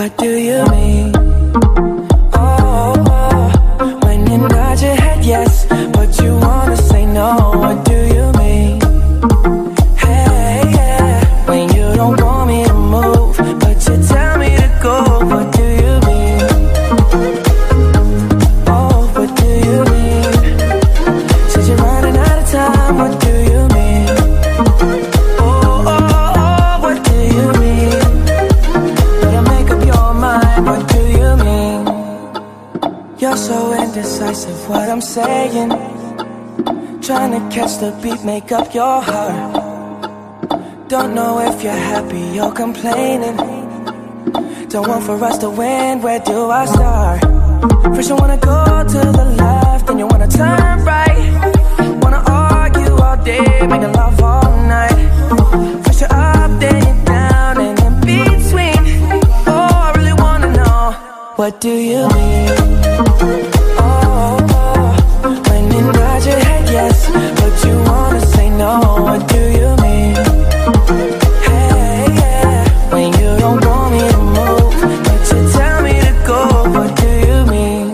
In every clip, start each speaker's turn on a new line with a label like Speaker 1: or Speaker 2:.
Speaker 1: what do you mean? Oh, oh, when you nod your head yes, but you wanna say no, what do you mean? Hey, yeah, when you don't want me to move, but you tell me to go, what do you mean? Oh, what do you mean? Said you're running out of time, what do you mean? Oh, oh, oh, what do you mean? Better make up your mind, what do you mean? You're so indecisive, what I'm saying. Trying to catch the beat, make up your heart. Don't know if you're happy or complaining. Don't want for us to win, where do I start? First you wanna go to the left, then you wanna turn right. Wanna argue all day, making love all night. First you're up, then you're down, and in between. Oh, I really wanna know, what do you mean? Oh, oh, when you nod your head yes, but you wanna say no, what do you mean? Hey, yeah, when you don't want me to move, but you tell me to go, what do you mean?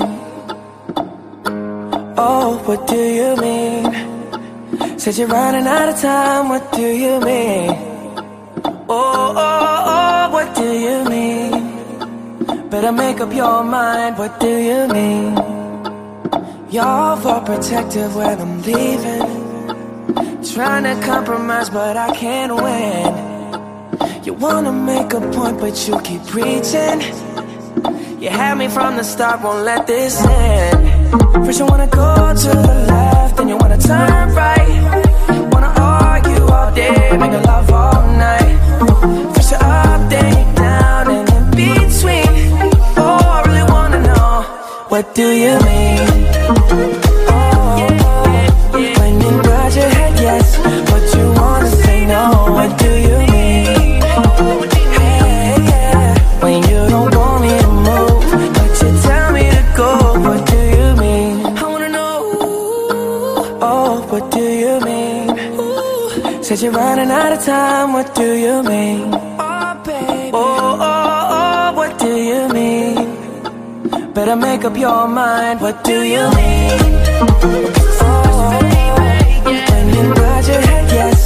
Speaker 1: Oh, what do you mean? Said you're running out of time, what do you mean? Oh, oh, oh, what do you mean? Better make up your mind, what do you mean? You're overprotective when I'm leaving. Trying to compromise, but I can't win. You wanna make a point, but you keep preaching. You had me from the start, won't let this end. First you wanna go to the left, then you wanna turn right. Wanna argue all day, make love all night. First you're up, then you're down, and in between. Oh, I really wanna know, what do you mean? Oh, when you nod your head yes, but you wanna say no, what do you mean? Hey, yeah, when you don't want me to move, but you tell me to go, what do you mean? I wanna know, oh, what do you mean? Said you're running out of time, what do you mean? Oh, baby. Oh, oh, oh, what do you mean? Better make up your mind, what do you mean? Oh, when you nod your head yes,